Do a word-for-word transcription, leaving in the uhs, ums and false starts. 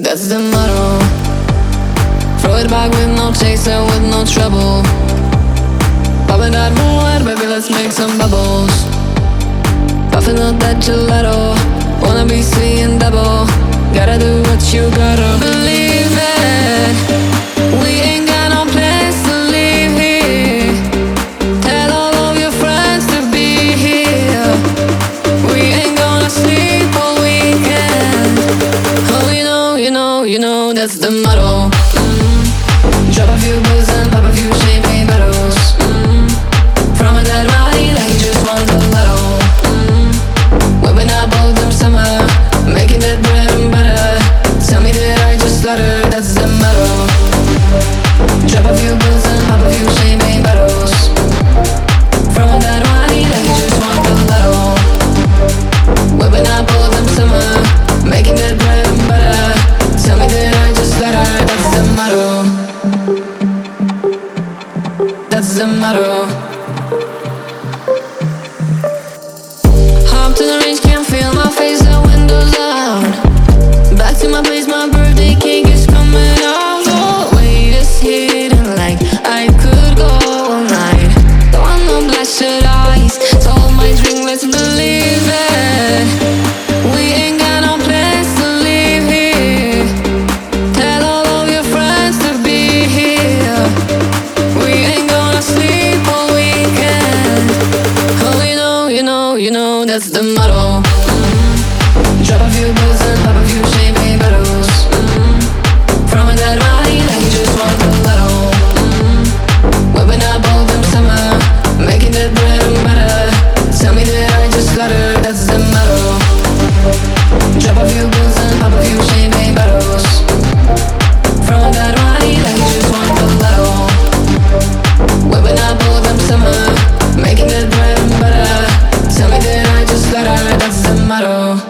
That's the motto. Throw it back with no chaser, with no trouble. Popping that moonlight, baby, let's make some bubbles. Puffing up that gelato, wanna be seeing double. Gotta do what you gotta believe it. We ain't got no place to leave here. Tell all of your friends to be here. We ain't gonna sleep all weekend. Oh, you know, you know, you know, that's the motto. mm. Drop a few bills and pop a few champagne bottles. mm. From a dead body like you just won the lotto. mm. Whipping up all them summer, making that bread and butter. Tell me that I just stutter, that's the motto. Drop a few bills and pop a few champagne bottles. From a dead body like you just won the lotto. Whipping up all them summer, making that bread and butter. Tell me that I just stutter, that's the motto. That's the motto. Hop to the range, can't feel my face, the windows down. Back to my place, my birthday cake is coming out. The weight is hidden like I could go all night. Don't want no bloodshot eyes, so hold my drink, let's believe it. We ain't got no place to leave here. Tell all of your friends to be here. We ain't gonna sleep all weekend. Oh, you know, you know, you know, that's the motto. mm. Drop a few bills and pop a few champagne bottles. mm. From a dead body like you just won the lotto. mm. Whipping up all them summer, making that bread and butter. Tell me that I just stutter, that's the motto. Drop a few bills and pop a few champagne bottles. From a dead body like you just won the lotto. Whipping up all them summer, making that bread and butter. Tell me that I just stutter, that's the motto.